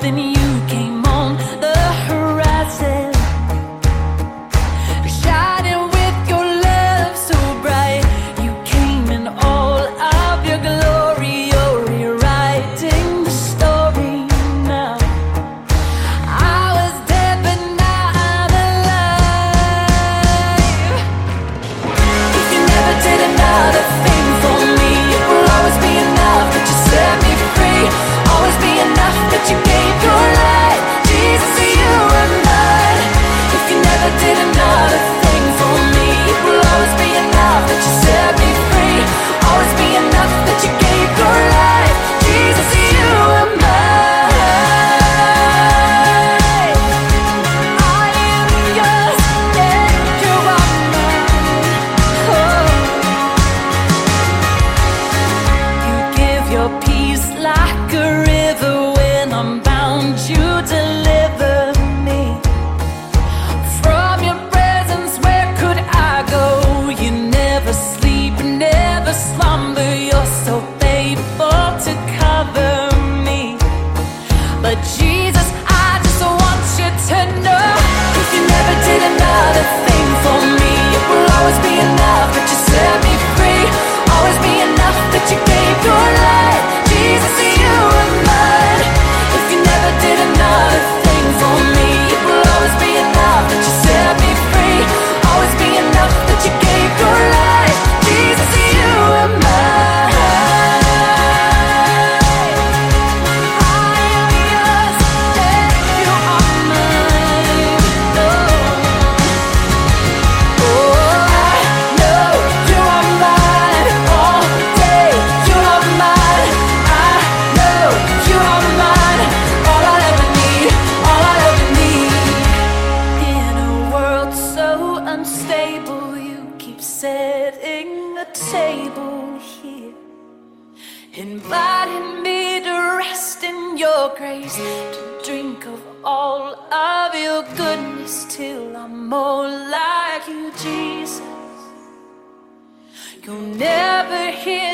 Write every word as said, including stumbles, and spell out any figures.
then you came on the horizon, shining with your love so bright. You came in all of your glory. You're rewriting the story now. I was dead, but now I'm alive. If you never did another thing for me, it will always be enough that you set me free. Always be enough that you gave your life. Jesus, you are mine. If you never did another thing for me, it will always be enough that you set me free. Always be enough that you gave your life. Jesus, you are mine. I am yours, and you are mine. Oh. You give your peace like a river. When I'm bound, you deliver me. From your presence, where could I go? You never sleep, never slumber. You're so faithful to cover me. But Jesus, I just want you to know, if you never did another thing for me, it will always be enough that you set me free. Always be enough that you gave your life. Jesus, you are mine. If you never did another thing for me, it will always be enough that you set me free. Always be enough that you gave your life. Jesus, you are mine. I am yours, and you are mine. Oh, oh, I know you are mine. All day you are mine. I know you are mine. All I'll ever need, all I'll ever need. In a world so unstable, you keep setting the table here, inviting me to rest in your grace, to drink of all of your goodness till I'm more like you, Jesus. You'll never hear